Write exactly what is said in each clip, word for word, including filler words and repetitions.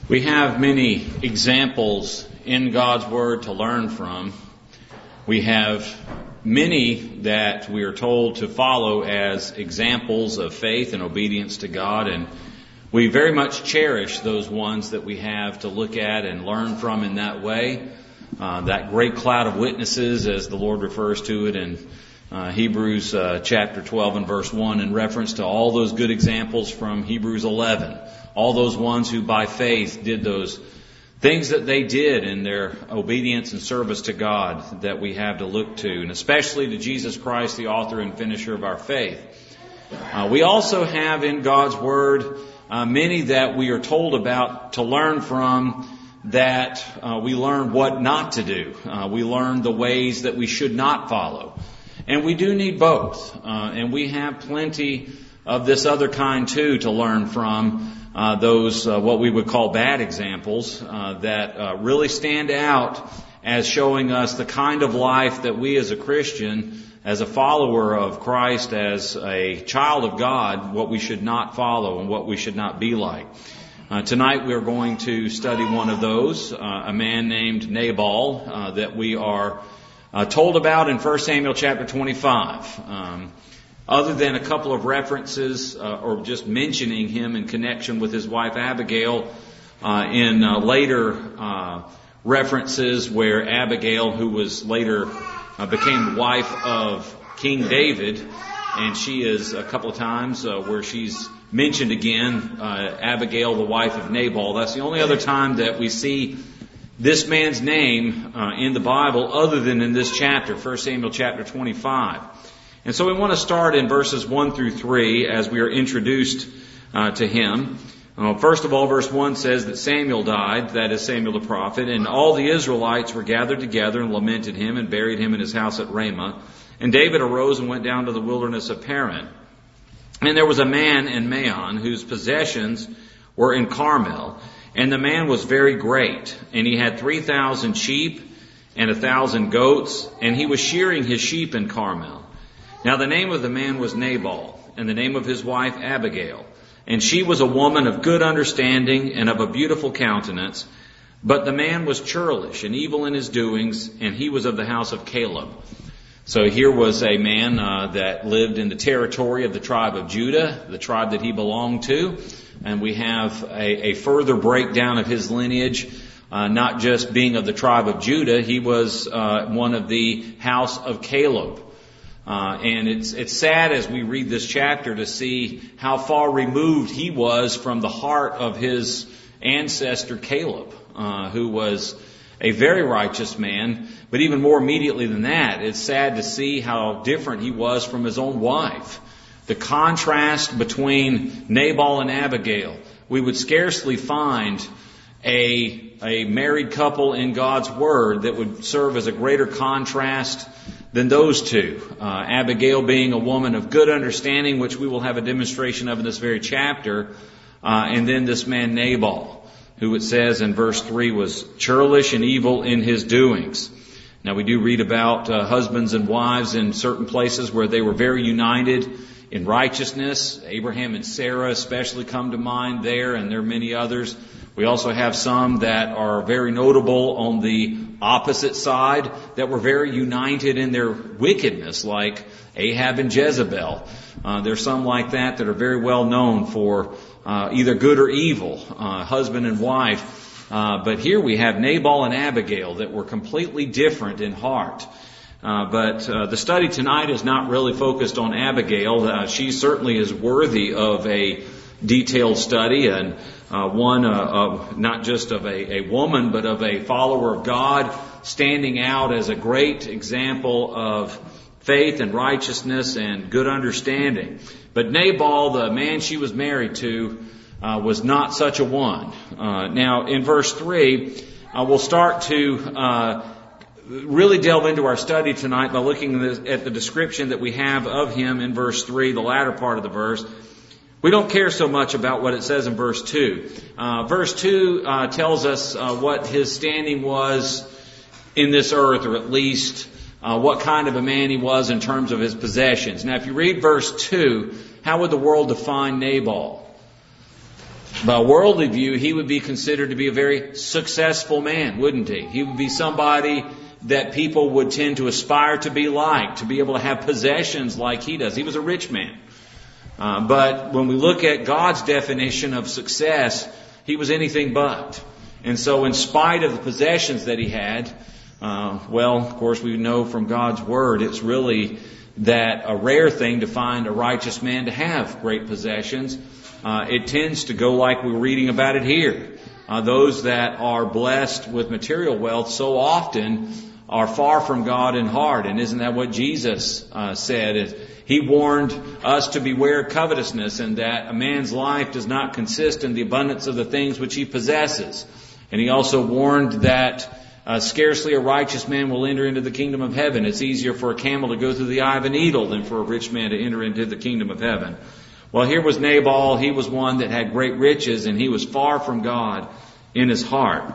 We have many examples in God's Word to learn from. We have many that we are told to follow as examples of faith and obedience to God, and we very much cherish those ones that we have to look at and learn from in that way. Uh, that great cloud of witnesses, as the Lord refers to it in uh, Hebrews uh, chapter twelve and verse one, in reference to all those good examples from Hebrews eleven. All those ones who by faith did those things that they did in their obedience and service to God that we have to look to, and especially to Jesus Christ, the author and finisher of our faith. Uh, we also have in God's Word uh, many that we are told about to learn from, that uh, we learn what not to do. Uh, we learn the ways that we should not follow. And we do need both. Uh, and we have plenty of this other kind too to learn from. Uh, those, uh, what we would call bad examples, uh, that uh, really stand out as showing us the kind of life that we as a Christian, as a follower of Christ, as a child of God, what we should not follow and what we should not be like. Uh, tonight we are going to study one of those, uh, a man named Nabal, uh, that we are uh, told about in First Samuel chapter twenty-five. Um, Other than a couple of references uh, or just mentioning him in connection with his wife Abigail uh, in uh, later uh, references where Abigail, who was later uh, became the wife of King David, and she is a couple of times uh, where she's mentioned again, uh, Abigail, the wife of Nabal. That's the only other time that we see this man's name uh, in the Bible other than in this chapter, First Samuel chapter twenty-five. And so we want to start in verses one through three as we are introduced uh, to him. Uh, first of all, verse one says that Samuel died, that is Samuel the prophet, and all the Israelites were gathered together and lamented him and buried him in his house at Ramah. And David arose and went down to the wilderness of Paran. And there was a man in Maon whose possessions were in Carmel, and the man was very great, and he had three thousand sheep and a thousand goats, and he was shearing his sheep in Carmel. Now the name of the man was Nabal, and the name of his wife Abigail. And she was a woman of good understanding and of a beautiful countenance. But the man was churlish and evil in his doings, and he was of the house of Caleb. So here was a man uh, that lived in the territory of the tribe of Judah, the tribe that he belonged to. And we have a, a further breakdown of his lineage, uh, not just being of the tribe of Judah. He was uh, one of the house of Caleb. Uh, and it's it's sad as we read this chapter to see how far removed he was from the heart of his ancestor Caleb, uh, who was a very righteous man. But even more immediately than that, it's sad to see how different he was from his own wife. The contrast between Nabal and Abigail. We would scarcely find a a married couple in God's Word that would serve as a greater contrast than those two. Uh, Abigail being a woman of good understanding, which we will have a demonstration of in this very chapter, uh, and then this man Nabal, who it says in verse three was churlish and evil in his doings. Now we do read about uh, husbands and wives in certain places where they were very united in righteousness. Abraham and Sarah especially come to mind there, and there are many others. We also have some that are very notable on the opposite side that were very united in their wickedness, like Ahab and Jezebel. Uh, there's some like that that are very well known for uh, either good or evil, uh, husband and wife. Uh, but here we have Nabal and Abigail that were completely different in heart. Uh, but uh, the study tonight is not really focused on Abigail. Uh, she certainly is worthy of a detailed study, and uh, one uh, of not just of a, a woman, but of a follower of God, standing out as a great example of faith and righteousness and good understanding. But Nabal, the man she was married to, uh, was not such a one. Uh, now, in verse three, uh, we'll start to uh, really delve into our study tonight by looking at the description that we have of him in verse three, the latter part of the verse. We don't care so much about what it says in verse two. Uh, verse two uh, tells us uh, what his standing was in this earth, or at least uh, what kind of a man he was in terms of his possessions. Now, if you read verse two, how would the world define Nabal? by worldly view, he would be considered to be a very successful man, wouldn't he? He would be somebody that people would tend to aspire to be like, to be able to have possessions like he does. He was a rich man. Uh, but when we look at God's definition of success, he was anything but. And so in spite of the possessions that he had, uh, well, of course, we know from God's Word, it's really that a rare thing to find a righteous man to have great possessions. Uh, it tends to go like we're reading about it here. Uh, those that are blessed with material wealth so often are far from God in heart. And isn't that what Jesus uh, said? He warned us to beware covetousness, and that a man's life does not consist in the abundance of the things which he possesses. And he also warned that uh, scarcely a righteous man will enter into the kingdom of heaven. It's easier for a camel to go through the eye of a needle than for a rich man to enter into the kingdom of heaven. Well, here was Nabal. He was one that had great riches, and he was far from God in his heart.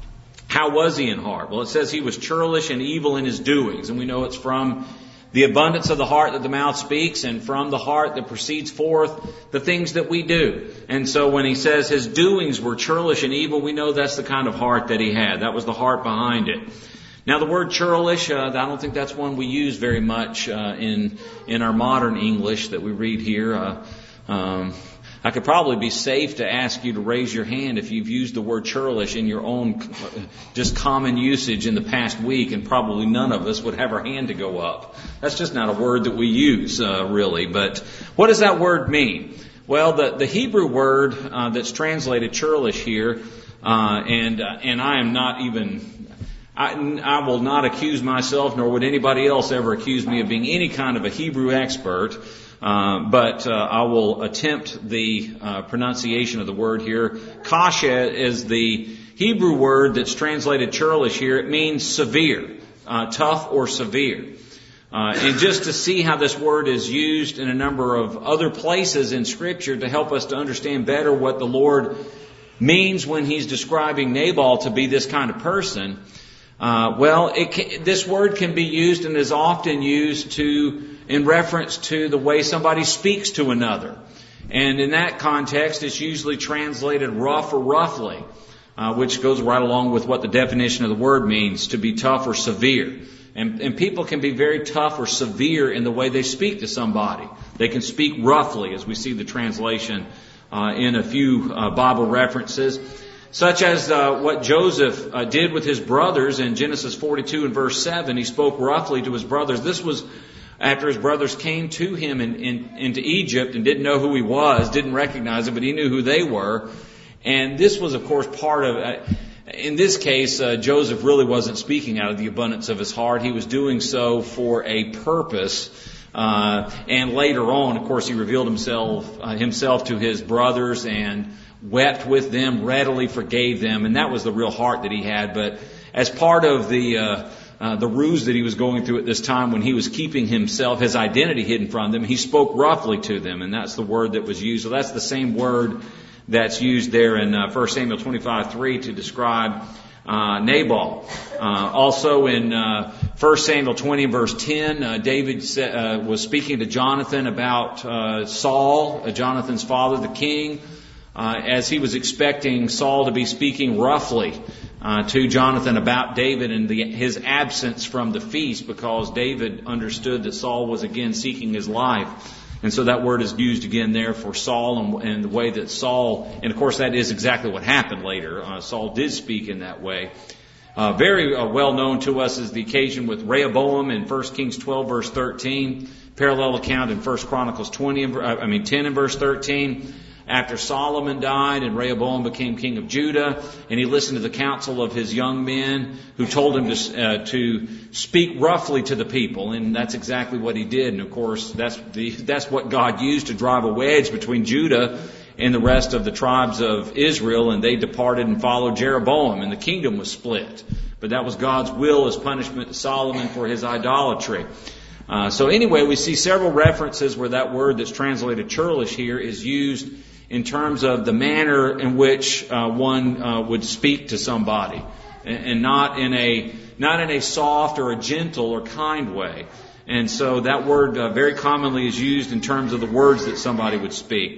How was he in heart? Well, it says he was churlish and evil in his doings. And we know it's from the abundance of the heart that the mouth speaks, and from the heart that proceeds forth the things that we do. And so when he says his doings were churlish and evil, we know that's the kind of heart that he had. That was the heart behind it. Now, the word churlish, uh, I don't think that's one we use very much uh, in in our modern English that we read here. Uh, um, I could probably be safe to ask you to raise your hand if you've used the word churlish in your own just common usage in the past week, and probably none of us would have our hand to go up. That's just not a word that we use, uh, really. But what does that word mean? Well, the, the Hebrew word uh, that's translated churlish here, uh, and uh, and I am not even, I, I will not accuse myself, nor would anybody else ever accuse me of being any kind of a Hebrew expert. Uh, but uh, I will attempt the uh, pronunciation of the word here. Kasha is the Hebrew word that's translated churlish here. It means severe, uh, tough or severe. Uh, and just to see how this word is used in a number of other places in Scripture to help us to understand better what the Lord means when He's describing Nabal to be this kind of person. Uh, well, it can, this word can be used and is often used to in reference to the way somebody speaks to another. And in that context, it's usually translated rough or roughly, uh, which goes right along with what the definition of the word means, to be tough or severe. And, and people can be very tough or severe in the way they speak to somebody. They can speak roughly, as we see the translation uh, in a few uh, Bible references. Such as uh, what Joseph uh, did with his brothers in Genesis forty-two and verse seven. He spoke roughly to his brothers. This was after his brothers came to him in, in, into Egypt and didn't know who he was, didn't recognize him, but he knew who they were. And this was, of course, part of, uh, in this case, uh, Joseph really wasn't speaking out of the abundance of his heart. He was doing so for a purpose. Uh, and later on, of course, he revealed himself, uh, himself to his brothers and wept with them, readily forgave them. And that was the real heart that he had. But as part of the, uh, Uh, the ruse that he was going through at this time when he was keeping himself, his identity hidden from them, he spoke roughly to them, and that's the word that was used. So that's the same word that's used there in uh, First Samuel twenty-five three to describe uh, Nabal. Uh, also in uh, First Samuel twenty and verse ten, uh, David sa- uh, was speaking to Jonathan about uh, Saul, uh, Jonathan's father, the king, uh, as he was expecting Saul to be speaking roughly Uh, to Jonathan about David and the, his absence from the feast, because David understood that Saul was again seeking his life. And so that word is used again there for Saul and, and the way that Saul, and of course that is exactly what happened later. Uh, Saul did speak in that way. Uh, very uh, well known to us is the occasion with Rehoboam in First Kings twelve verse thirteen. Parallel account in First Chronicles twenty, and, uh, I mean ten and verse thirteen. After Solomon died and Rehoboam became king of Judah, and he listened to the counsel of his young men who told him to, uh, to speak roughly to the people, and that's exactly what he did. And of course, that's the, that's what God used to drive a wedge between Judah and the rest of the tribes of Israel, and they departed and followed Jeroboam, and the kingdom was split. But that was God's will as punishment to Solomon for his idolatry. Uh, so anyway, we see several references where that word that's translated churlish here is used in terms of the manner in which uh, one uh, would speak to somebody, and, and not in a not in a soft or a gentle or kind way. And so that word uh, very commonly is used in terms of the words that somebody would speak.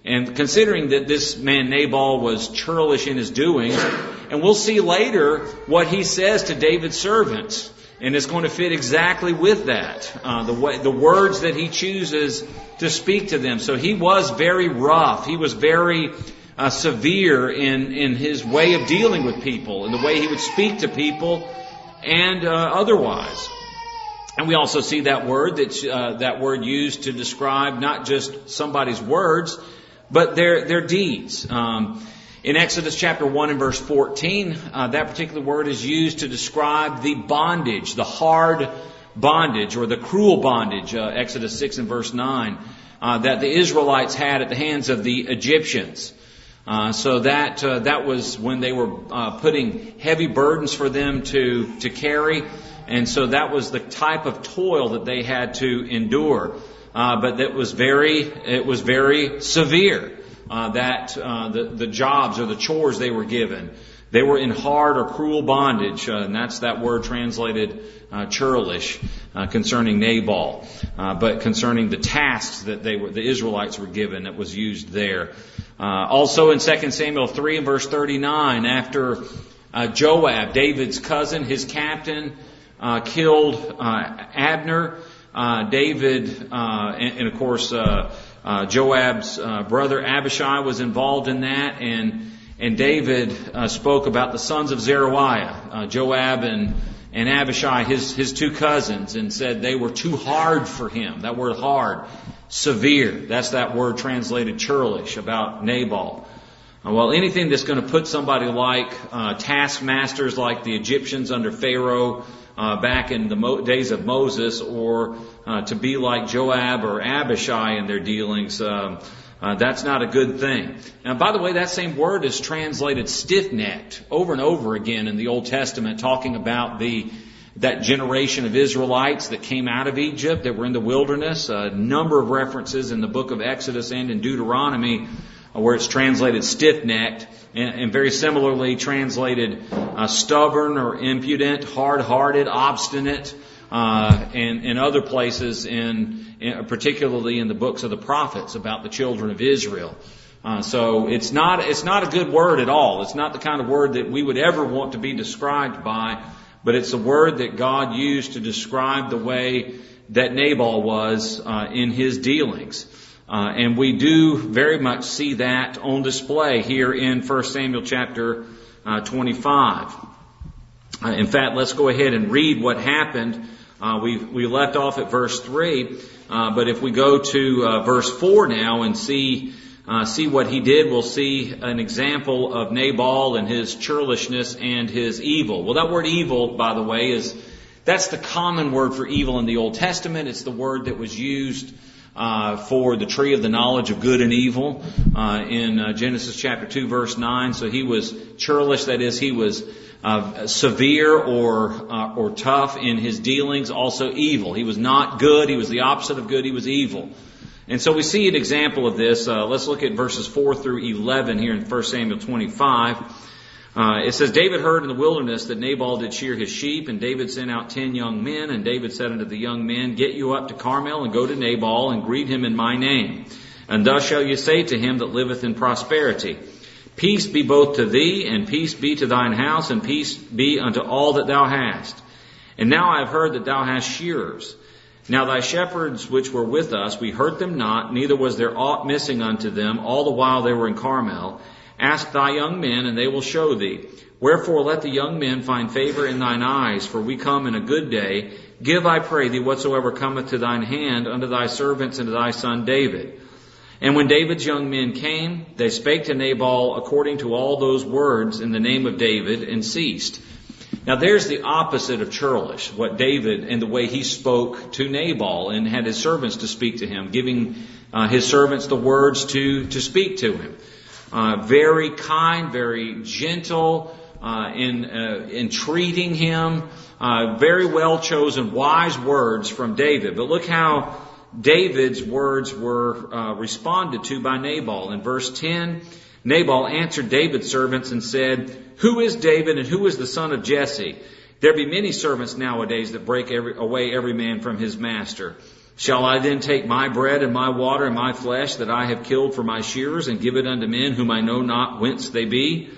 And considering that this man Nabal was churlish in his doings, and we'll see later what he says to David's servants, and it's going to fit exactly with that, uh, the way, the words that he chooses to speak to them. So he was very rough. He was very uh, severe in in his way of dealing with people, and the way he would speak to people, and uh, otherwise. And we also see that word that uh, that word used to describe not just somebody's words, but their their deeds. Um, in Exodus chapter one and verse fourteen, uh, that particular word is used to describe the bondage, the hard bondage or the cruel bondage, uh, Exodus six and verse nine, uh, that the Israelites had at the hands of the Egyptians. Uh, so that uh, that was when they were uh, putting heavy burdens for them to to carry, and so that was the type of toil that they had to endure. Uh, but that was very it was very severe. Uh, that uh, the the jobs or the chores they were given, they were in hard or cruel bondage, uh, and that's that word translated uh, churlish uh, concerning Nabal. Uh, but concerning the tasks that they were, the Israelites were given, that was used there. Uh, also in Second Samuel three and verse thirty-nine, after uh, Joab, David's cousin, his captain, uh, killed uh, Abner, uh, David, uh, and, and of course uh, uh, Joab's uh, brother Abishai was involved in that, and and David uh, spoke about the sons of Zeruiah, uh, Joab and and Abishai, his his two cousins, and said they were too hard for him. That word hard. Severe. That's that word translated churlish about Nabal. Uh, well, anything that's going to put somebody like uh, taskmasters like the Egyptians under Pharaoh uh, back in the mo- days of Moses, or uh, to be like Joab or Abishai in their dealings, um, uh, that's not a good thing. Now, by the way, that same word is translated stiff-necked over and over again in the Old Testament, talking about the that generation of Israelites that came out of Egypt, that were in the wilderness. A number of references in the book of Exodus and in Deuteronomy where it's translated stiff-necked, and, and very similarly translated uh, stubborn or impudent, hard-hearted, obstinate, uh, and in other places, in, in particularly in the books of the prophets about the children of Israel. Uh, so it's not it's not a good word at all. It's not the kind of word that we would ever want to be described by. But it's a word that God used to describe the way that Nabal was uh, in his dealings. Uh, and we do very much see that on display here in First Samuel chapter uh, twenty-five. Uh, in fact, let's go ahead and read what happened. Uh, we we left off at verse three, uh, but if we go to uh, verse four now and see Uh, see what he did, we'll see an example of Nabal and his churlishness and his evil. Well, that word evil, by the way, is that's the common word for evil in the Old Testament. It's the word that was used uh, for the tree of the knowledge of good and evil uh, in uh, Genesis chapter two, verse nine. So he was churlish, that is, he was uh, severe or uh, or tough in his dealings, also evil. He was not good. He was the opposite of good. He was evil. And so we see an example of this. Uh, let's look at verses four through eleven here in First Samuel twenty-five. Uh, it says, David heard in the wilderness that Nabal did shear his sheep, and David sent out ten young men. And David said unto the young men, Get you up to Carmel, and go to Nabal, and greet him in my name. And thus shall you say to him that liveth in prosperity, Peace be both to thee, and peace be to thine house, and peace be unto all that thou hast. And now I have heard that thou hast shearers. Now thy shepherds which were with us, we hurt them not, neither was there aught missing unto them, all the while they were in Carmel. Ask thy young men, and they will show thee. Wherefore let the young men find favor in thine eyes, for we come in a good day. Give, I pray thee, whatsoever cometh to thine hand unto thy servants and to thy son David. And when David's young men came, they spake to Nabal according to all those words in the name of David, and ceased. Now there's the opposite of churlish, what David and the way he spoke to Nabal and had his servants to speak to him, giving uh, his servants the words to, to speak to him. Uh, very kind, very gentle uh, in, uh, in treating him, uh, very well chosen, wise words from David. But look how David's words were uh, responded to by Nabal. In verse ten, Nabal answered David's servants and said, Who is David, and who is the son of Jesse? There be many servants nowadays that break every, away every man from his master. Shall I then take my bread and my water and my flesh that I have killed for my shearers and give it unto men whom I know not whence they be?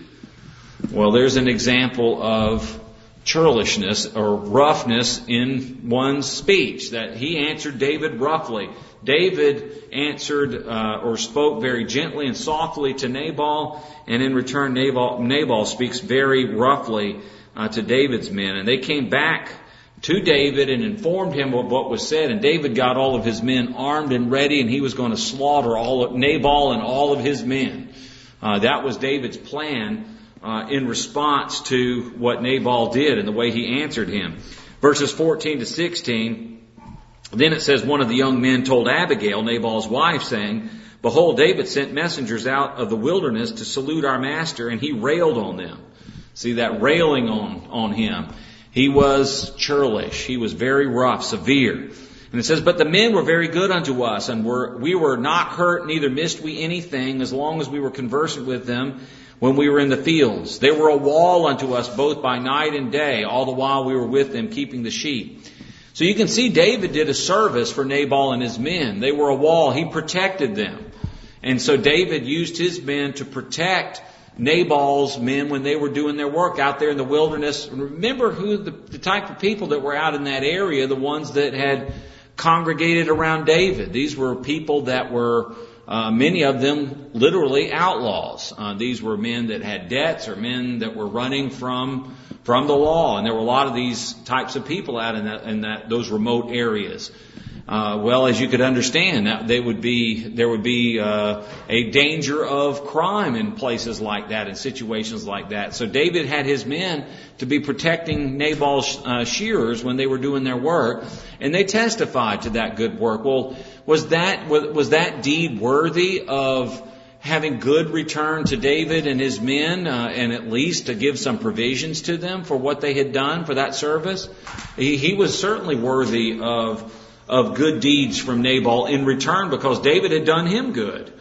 Well, there's an example of churlishness or roughness in one's speech, that he answered David roughly. David answered uh, or spoke very gently and softly to Nabal, and in return Nabal, Nabal speaks very roughly uh, to David's men. And they came back to David and informed him of what was said, and David got all of his men armed and ready, and he was going to slaughter all of Nabal and all of his men. Uh, that was David's plan uh, in response to what Nabal did and the way he answered him. Verses fourteen to sixteen, then it says, one of the young men told Abigail, Nabal's wife, saying, Behold, David sent messengers out of the wilderness to salute our master, and he railed on them. See that railing on, on him. He was churlish. He was very rough, severe. And it says, But the men were very good unto us, and were, we were not hurt, neither missed we anything, as long as we were conversant with them when we were in the fields. They were a wall unto us both by night and day, all the while we were with them keeping the sheep. So you can see David did a service for Nabal and his men. They were a wall. He protected them. And so David used his men to protect Nabal's men when they were doing their work out there in the wilderness. Remember who the, the type of people that were out in that area, the ones that had congregated around David. These were people that were, uh, many of them, literally outlaws. Uh, these were men that had debts or men that were running from from the law. And there were a lot of these types of people out in that, in that those remote areas. Uh, well, as you could understand, that they would be, there would be uh, a danger of crime in places like that, in situations like that. So David had his men to be protecting Nabal's uh, shearers when they were doing their work, and they testified to that good work. Well, was that was, was that deed worthy of having good return to David and his men, uh, and at least to give some provisions to them for what they had done for that service? He, he was certainly worthy of of good deeds from Nabal in return, because David had done him good.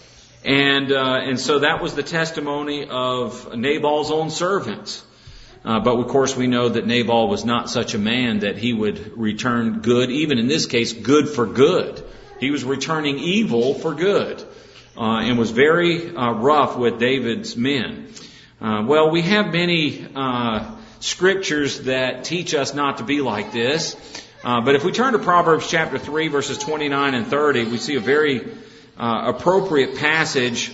And uh, and so that was the testimony of Nabal's own servants. Uh, but of course we know that Nabal was not such a man that he would return good, even in this case, good for good. He was returning evil for good, uh, and was very uh, rough with David's men. Uh, well, we have many uh, scriptures that teach us not to be like this. Uh, but if we turn to Proverbs chapter three, verses twenty-nine and thirty, we see a very uh, appropriate passage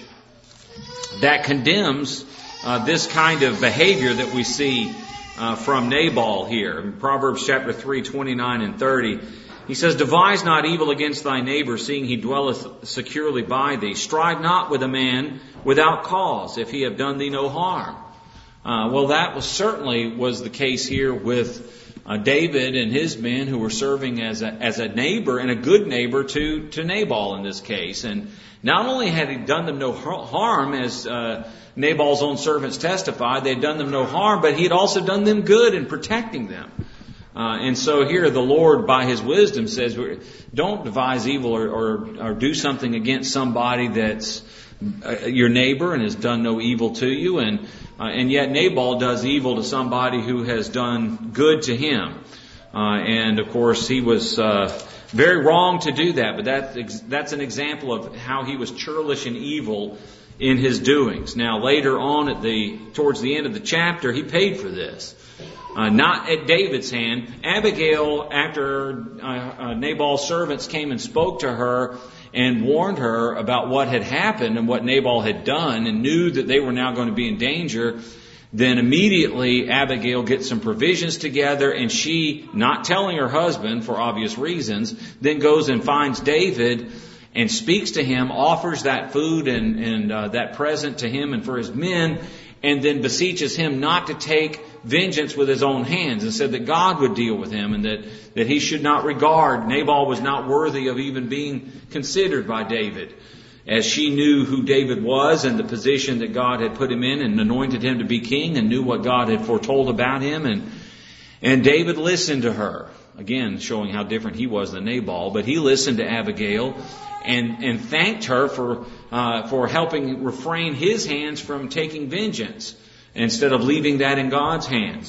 that condemns uh, this kind of behavior that we see uh, from Nabal here. In Proverbs chapter three, twenty-nine and thirty, he says, Devise not evil against thy neighbor, seeing he dwelleth securely by thee. Strive not with a man without cause, if he have done thee no harm. Uh, well, that was certainly was the case here with Uh, David and his men, who were serving as a, as a neighbor and a good neighbor to, to Nabal in this case. And not only had he done them no harm, as uh, Nabal's own servants testified, they had done them no harm, but he had also done them good in protecting them. Uh, and so here the Lord, by His wisdom, says, don't devise evil or, or, or do something against somebody that's uh, your neighbor and has done no evil to you. And Uh, and yet Nabal does evil to somebody who has done good to him. Uh, and of course he was uh, very wrong to do that. But that, that's an example of how he was churlish and evil in his doings. Now later on, at the towards the end of the chapter, he paid for this. Uh, not at David's hand. Abigail, after uh, uh, Nabal's servants came and spoke to her and warned her about what had happened and what Nabal had done, and knew that they were now going to be in danger, then immediately Abigail gets some provisions together, and she, not telling her husband for obvious reasons, then goes and finds David and speaks to him, offers that food and, and uh, that present to him and for his men, and then beseeches him not to take vengeance with his own hands, and said that God would deal with him, and that, that he should not regard, Nabal was not worthy of even being considered by David, as she knew who David was and the position that God had put him in and anointed him to be king, and knew what God had foretold about him. And, and David listened to her, again showing how different he was than Nabal, but he listened to Abigail and, and thanked her for, uh, for helping refrain his hands from taking vengeance, instead of leaving that in God's hands.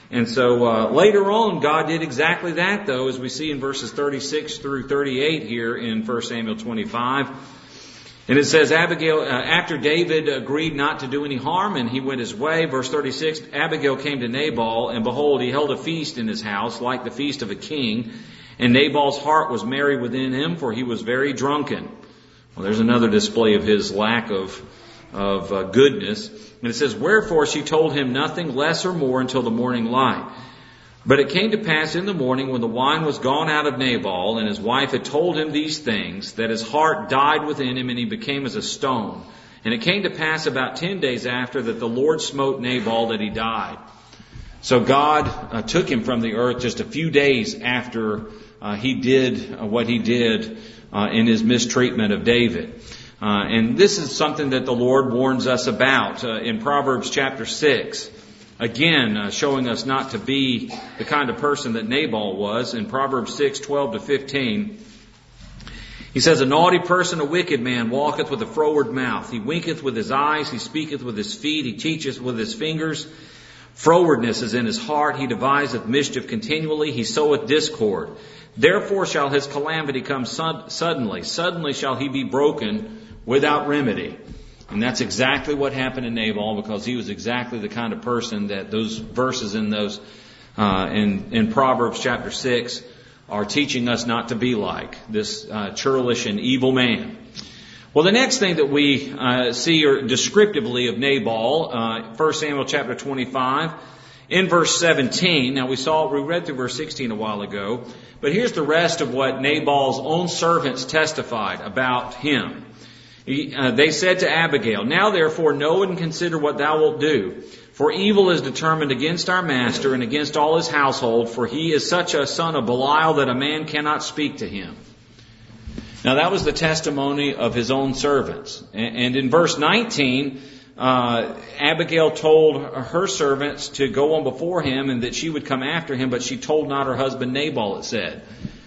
And so uh, later on, God did exactly that, though, as we see in verses thirty-six through thirty-eight here in First Samuel twenty-five. And it says, Abigail, uh, after David agreed not to do any harm, and he went his way, verse thirty-six, Abigail came to Nabal, and behold, he held a feast in his house, like the feast of a king. And Nabal's heart was merry within him, for he was very drunken. Well, there's another display of his lack of of uh, goodness. And it says, wherefore she told him nothing less or more until the morning light. But it came to pass in the morning, when the wine was gone out of Nabal, and his wife had told him these things, that his heart died within him, and he became as a stone. And it came to pass about ten days after that the Lord smote Nabal, that he died. So God uh, took him from the earth just a few days after uh, he did uh, what he did uh, in his mistreatment of David. Uh, and this is something that the Lord warns us about uh, in Proverbs chapter six. Again, uh, showing us not to be the kind of person that Nabal was. In Proverbs six, twelve to fifteen, he says, a naughty person, a wicked man, walketh with a froward mouth. He winketh with his eyes, he speaketh with his feet, he teacheth with his fingers. Frowardness is in his heart, he deviseth mischief continually, he soweth discord. Therefore shall his calamity come sud- suddenly. Suddenly shall he be broken without remedy. And that's exactly what happened to Nabal, because he was exactly the kind of person that those verses in those uh, in, in Proverbs chapter six are teaching us not to be like, this uh, churlish and evil man. Well, the next thing that we uh, see or descriptively of Nabal, uh, First Samuel chapter twenty-five, in verse seventeen. Now we saw, we read through verse sixteen a while ago, but here's the rest of what Nabal's own servants testified about him. He, uh, they said to Abigail, now therefore know and consider what thou wilt do. For evil is determined against our master and against all his household, for he is such a son of Belial that a man cannot speak to him. Now that was the testimony of his own servants. And, and in verse nineteen, uh, Abigail told her servants to go on before him and that she would come after him, but she told not her husband Nabal, it said.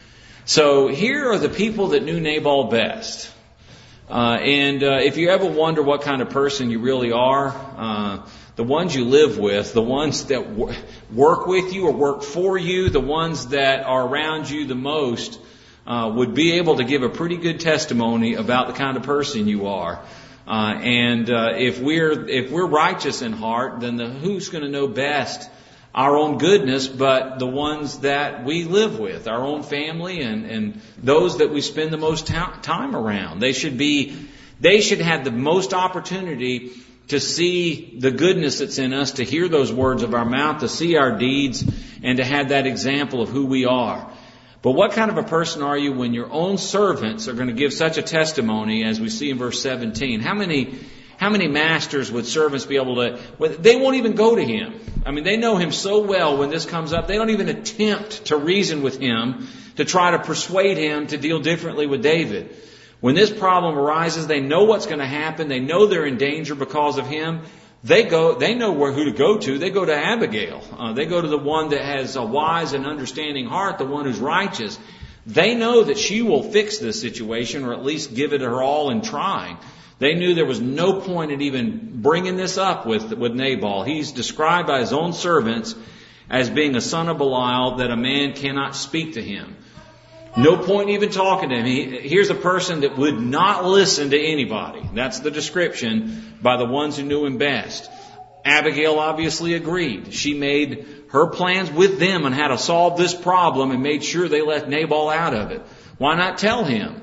So here are the people that knew Nabal best. Uh, and uh, if you ever wonder what kind of person you really are, uh, the ones you live with, the ones that w- work with you or work for you, the ones that are around you the most, uh, would be able to give a pretty good testimony about the kind of person you are. Uh, and uh, if we're if we're righteous in heart, then the, who's going to know best our own goodness but the ones that we live with, our own family and, and those that we spend the most ta- time around. They should be, they should have the most opportunity to see the goodness that's in us, to hear those words of our mouth, to see our deeds, and to have that example of who we are. But what kind of a person are you when your own servants are going to give such a testimony as we see in verse seventeen? How many How many masters would servants be able to... Well, they won't even go to him. I mean, they know him so well when this comes up. They don't even attempt to reason with him to try to persuade him to deal differently with David. When this problem arises, they know what's going to happen. They know they're in danger because of him. They go. They know where who to go to. They go to Abigail. Uh, they go to the one that has a wise and understanding heart, the one who's righteous. They know that she will fix this situation, or at least give it her all in trying. They knew there was no point in even bringing this up with, with Nabal. He's described by his own servants as being a son of Belial, that a man cannot speak to him. No point in even talking to him. He, here's a person that would not listen to anybody. That's the description by the ones who knew him best. Abigail obviously agreed. She made her plans with them on how to solve this problem and made sure they left Nabal out of it. Why not tell him?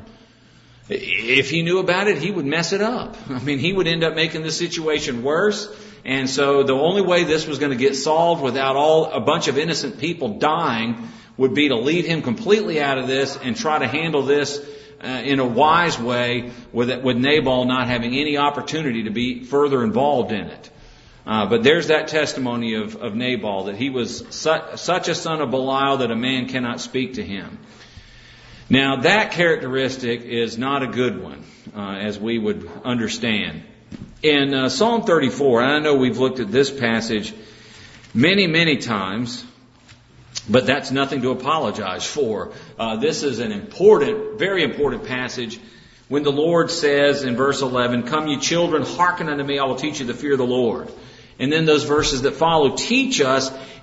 If he knew about it, he would mess it up. I mean, he would end up making the situation worse. And so the only way this was going to get solved without all a bunch of innocent people dying would be to leave him completely out of this and try to handle this uh, in a wise way with with Nabal not having any opportunity to be further involved in it. Uh, but there's that testimony of, of Nabal, that he was su- such a son of Belial that a man cannot speak to him. Now, that characteristic is not a good one, uh, as we would understand. In uh, Psalm thirty-four, and I know we've looked at this passage many, many times, but that's nothing to apologize for. Uh, this is an important, very important passage when the Lord says in verse eleven, "Come ye children, hearken unto me, I will teach you the fear of the Lord." And then those verses that follow teach us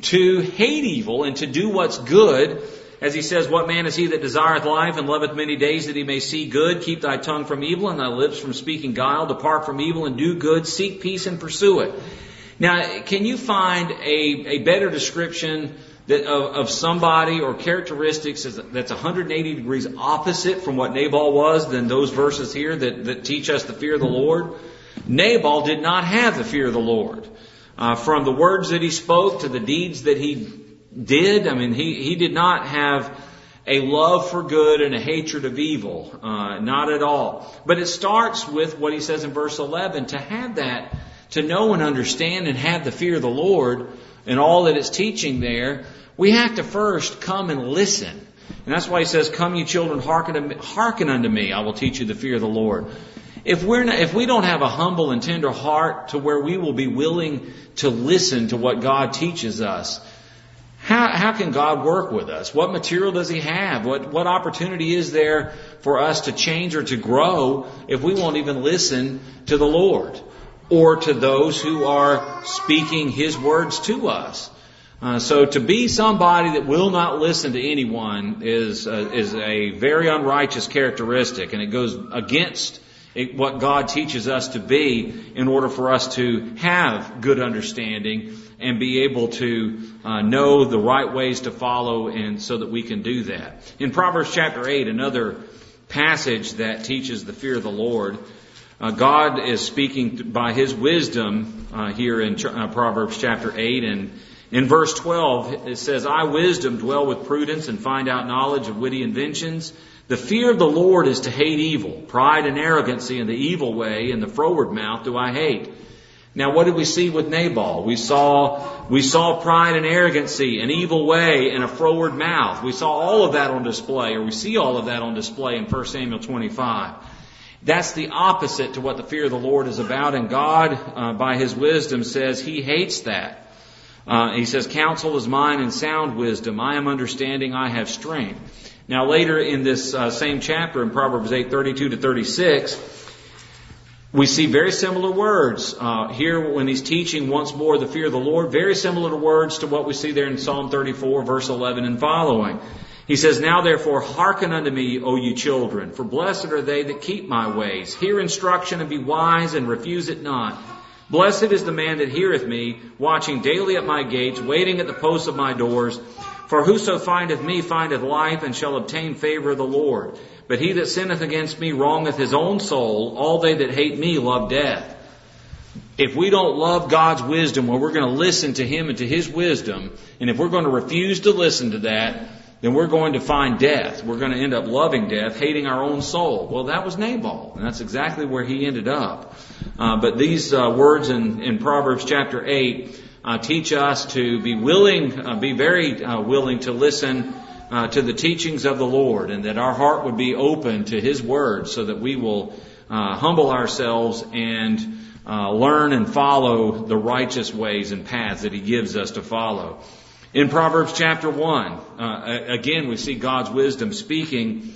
to hate evil and to do what's good. As he says, what man is he that desireth life and loveth many days that he may see good? Keep thy tongue from evil and thy lips from speaking guile. Depart from evil and do good. Seek peace and pursue it. Now, can you find a, a better description that of, of somebody or characteristics that's one hundred eighty degrees opposite from what Nabal was than those verses here that, that teach us the fear of the Lord? Nabal did not have the fear of the Lord. Uh, from the words that he spoke to the deeds that he did, I mean, he, he did not have a love for good and a hatred of evil. Uh, not at all. But it starts with what he says in verse eleven. To have that, to know and understand and have the fear of the Lord and all that it's teaching there, we have to first come and listen. And that's why he says, come ye children, hearken unto me, hearken unto me, I will teach you the fear of the Lord. If we're not, if we don't have a humble and tender heart to where we will be willing to listen to what God teaches us, how, how can God work with us? What material does He have? What, what opportunity is there for us to change or to grow if we won't even listen to the Lord or to those who are speaking His words to us? Uh, so to be somebody that will not listen to anyone is uh, is a very unrighteous characteristic, and it goes against it, what God teaches us to be in order for us to have good understanding and be able to uh, know the right ways to follow, and so that we can do that. In Proverbs chapter eight, another passage that teaches the fear of the Lord, uh, God is speaking by His wisdom uh, here in ch- uh, Proverbs chapter eight, and in verse twelve it says, I wisdom dwell with prudence and find out knowledge of witty inventions. The fear of the Lord is to hate evil. Pride and arrogancy and the evil way and the froward mouth do I hate. Now, what did we see with Nabal? We saw, we saw pride and arrogancy, an evil way, and a froward mouth. We saw all of that on display, or we see all of that on display in First Samuel twenty-five. That's the opposite to what the fear of the Lord is about, and God, uh, by His wisdom, says He hates that. Uh, he says, counsel is mine and sound wisdom. I am understanding, I have strength. Now, later in this uh, same chapter, in Proverbs eight, thirty-two to thirty-six, we see very similar words uh, here when he's teaching once more the fear of the Lord. Very similar words to what we see there in Psalm thirty-four, verse eleven and following. He says, now therefore hearken unto me, O you children, for blessed are they that keep my ways. Hear instruction and be wise, and refuse it not. Blessed is the man that heareth me, watching daily at my gates, waiting at the posts of my doors. For whoso findeth me findeth life, and shall obtain favor of the Lord. But he that sinneth against me wrongeth his own soul. All they that hate me love death. If we don't love God's wisdom, well, we're going to listen to Him and to His wisdom, and if we're going to refuse to listen to that, then we're going to find death. We're going to end up loving death, hating our own soul. Well, that was Nabal, and that's exactly where he ended up. Uh, but these uh, words in, in Proverbs chapter eight uh, teach us to be willing, uh, be very uh, willing to listen uh, to the teachings of the Lord, and that our heart would be open to His word, so that we will uh, humble ourselves and uh, learn and follow the righteous ways and paths that He gives us to follow. In Proverbs chapter one, uh, again we see God's wisdom speaking.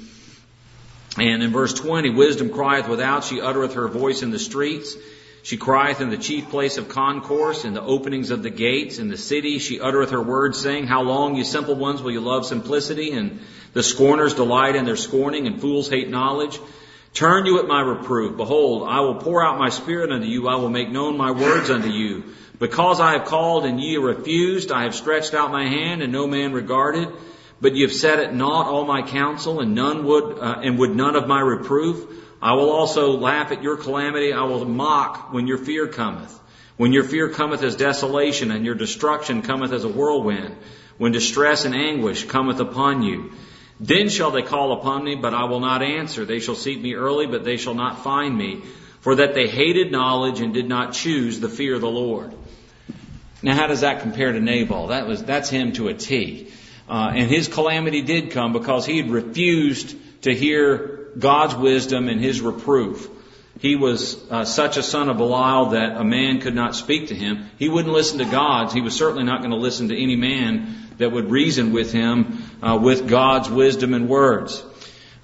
And in verse twenty, wisdom crieth without, she uttereth her voice in the streets. She crieth in the chief place of concourse, in the openings of the gates, in the city. She uttereth her words, saying, how long, ye simple ones, will you love simplicity? And the scorners delight in their scorning, and fools hate knowledge. Turn you at my reproof. Behold, I will pour out my spirit unto you. I will make known my words unto you. Because I have called and ye refused, I have stretched out my hand and no man regarded. But ye have set at naught all my counsel, and none would, uh, and would none of my reproof. I will also laugh at your calamity. I will mock when your fear cometh. When your fear cometh as desolation, and your destruction cometh as a whirlwind. When distress and anguish cometh upon you. Then shall they call upon me, but I will not answer. They shall seek me early, but they shall not find me. For that they hated knowledge and did not choose the fear of the Lord. Now, how does that compare to Nabal? That was, that's him to a T. Uh, and his calamity did come because he had refused to hear God's wisdom and His reproof. He was uh, such a son of Belial that a man could not speak to him. He wouldn't listen to God's. He was certainly not going to listen to any man that would reason with him uh, with God's wisdom and words.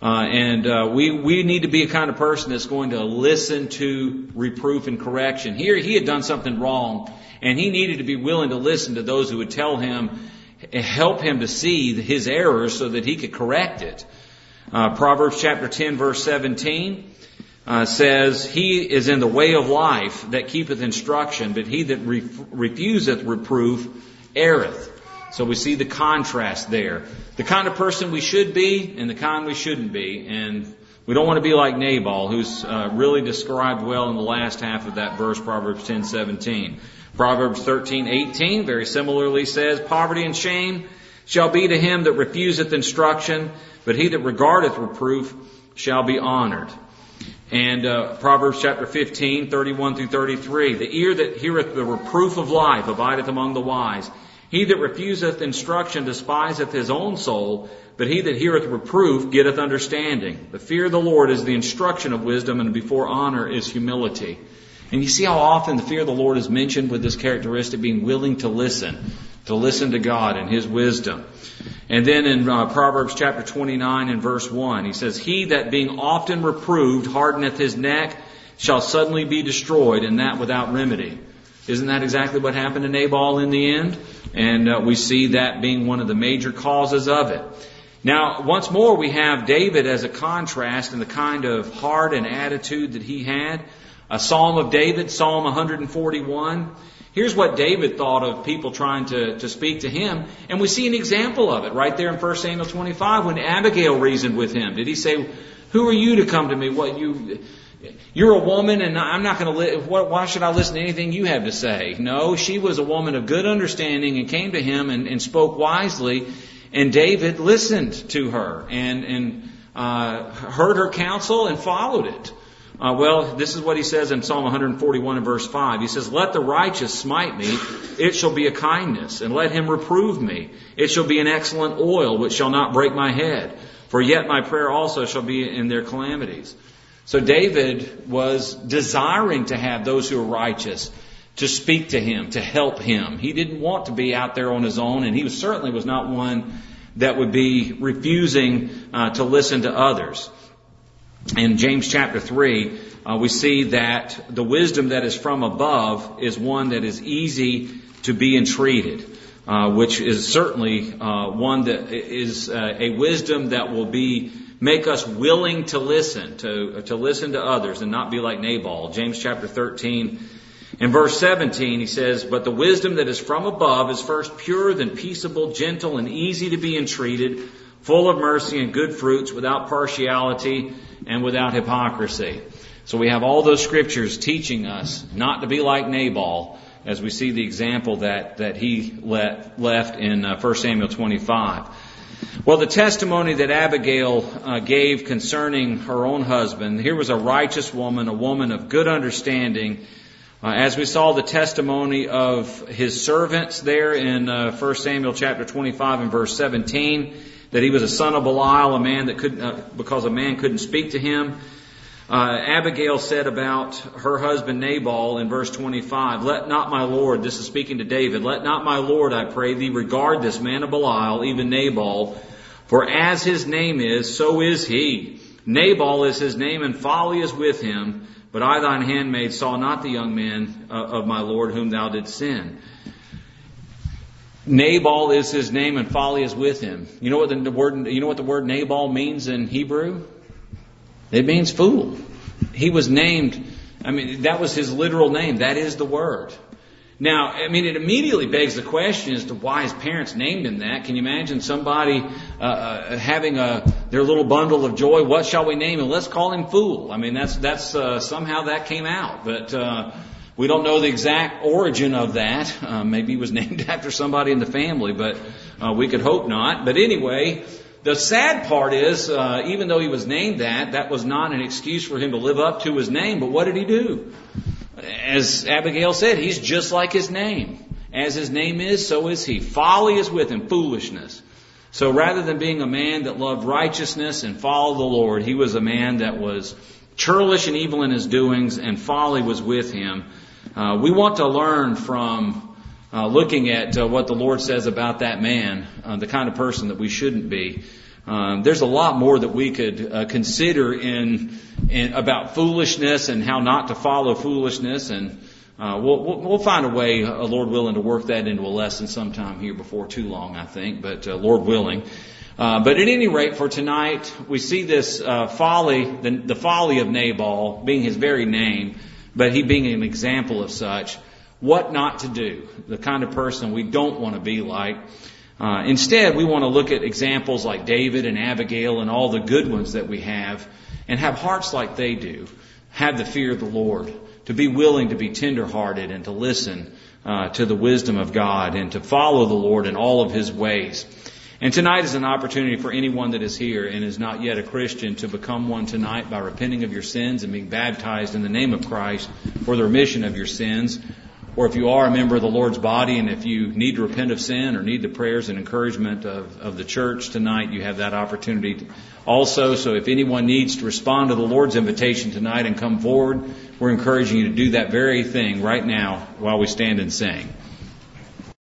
Uh, and uh, we we need to be a kind of person that's going to listen to reproof and correction. Here he had done something wrong, and he needed to be willing to listen to those who would tell him, help him to see his errors so that he could correct it. Uh, Proverbs chapter ten verse seventeen uh, says, "He is in the way of life that keepeth instruction, but he that re- refuseth reproof erreth." So we see the contrast there. The kind of person we should be and the kind we shouldn't be. And we don't want to be like Nabal, who's uh, really described well in the last half of that verse, Proverbs ten seventeen. Proverbs thirteen eighteen very similarly says, "Poverty and shame shall be to him that refuseth instruction, but he that regardeth reproof shall be honored." And uh, Proverbs chapter fifteen, thirty-one through thirty-three, "The ear that heareth the reproof of life abideth among the wise. He that refuseth instruction despiseth his own soul, but he that heareth reproof getteth understanding. The fear of the Lord is the instruction of wisdom, and before honor is humility." And you see how often the fear of the Lord is mentioned with this characteristic, being willing to listen, to listen to God and His wisdom. And then in uh, Proverbs chapter twenty-nine and verse one, he says, "He that being often reproved hardeneth his neck shall suddenly be destroyed, and that without remedy." Isn't that exactly what happened to Nabal in the end? And uh, we see that being one of the major causes of it. Now, once more, we have David as a contrast in the kind of heart and attitude that he had. A Psalm of David, Psalm one forty-one. Here's what David thought of people trying to, to speak to him. And we see an example of it right there in First Samuel twenty-five when Abigail reasoned with him. Did he say, "Who are you to come to me? What you... You're a woman, and I'm not going to. Li- why should I listen to anything you have to say?" No, she was a woman of good understanding and came to him and, and spoke wisely. And David listened to her and and uh, heard her counsel and followed it. Uh, well, this is what he says in Psalm one forty-one and verse five. He says, "Let the righteous smite me; it shall be a kindness, and let him reprove me; it shall be an excellent oil which shall not break my head. For yet my prayer also shall be in their calamities." So David was desiring to have those who are righteous to speak to him, to help him. He didn't want to be out there on his own, and he was, certainly was not one that would be refusing uh, to listen to others. In James chapter three, uh, we see that the wisdom that is from above is one that is easy to be entreated, uh, which is certainly uh, one that is uh, a wisdom that will be make us willing to listen, to to listen to others and not be like Nabal. James chapter thirteen and verse seventeen, he says, "But the wisdom that is from above is first pure, then peaceable, gentle, and easy to be entreated, full of mercy and good fruits, without partiality and without hypocrisy." So we have all those scriptures teaching us not to be like Nabal, as we see the example that, that he let, left in uh, First Samuel twenty-five. Well, the testimony that Abigail uh, gave concerning her own husband, here was a righteous woman, a woman of good understanding. Uh, as we saw the testimony of his servants there in uh, First Samuel chapter twenty-five and verse seventeen, that he was a son of Belial, a man that couldn't, uh, because a man couldn't speak to him. Uh, Abigail said about her husband Nabal in verse twenty-five, "Let not my Lord," this is speaking to David, "let not my Lord, I pray thee, regard this man of Belial, even Nabal, for as his name is, so is he. Nabal is his name, and folly is with him. But I, thine handmaid, saw not the young man uh, of my Lord whom thou didst sin." Nabal is his name, and folly is with him. You know what the word, you know what the word Nabal means in Hebrew? It means fool. He was named, I mean, that was his literal name. That is the word. Now, I mean, it immediately begs the question as to why his parents named him that. Can you imagine somebody uh, uh, having a their little bundle of joy? What shall we name him? Let's call him Fool. I mean, that's that's uh, somehow that came out, but uh, we don't know the exact origin of that. Uh, maybe he was named after somebody in the family, but uh, we could hope not. But anyway, the sad part is, uh, even though he was named that, that was not an excuse for him to live up to his name. But what did he do? As Abigail said, he's just like his name. As his name is, so is he. Folly is with him, foolishness. So rather than being a man that loved righteousness and followed the Lord, he was a man that was churlish and evil in his doings, and folly was with him. Uh, we want to learn from Uh, looking at uh, what the Lord says about that man, uh, the kind of person that we shouldn't be. Um, there's a lot more that we could uh, consider in, in about foolishness and how not to follow foolishness, and uh, we'll, we'll, we'll find a way, uh, Lord willing, to work that into a lesson sometime here before too long, I think. But uh, Lord willing. Uh, but at any rate, for tonight, we see this uh, folly, the, the folly of Nabal being his very name, but he being an example of such. What not to do, the kind of person we don't want to be like. Uh, instead, we want to look at examples like David and Abigail and all the good ones that we have, and have hearts like they do. Have the fear of the Lord, to be willing to be tenderhearted and to listen uh, to the wisdom of God and to follow the Lord in all of His ways. And tonight is an opportunity for anyone that is here and is not yet a Christian to become one tonight by repenting of your sins and being baptized in the name of Christ for the remission of your sins. Or if you are a member of the Lord's body and if you need to repent of sin or need the prayers and encouragement of, of the church tonight, you have that opportunity also. So if anyone needs to respond to the Lord's invitation tonight and come forward, we're encouraging you to do that very thing right now while we stand and sing.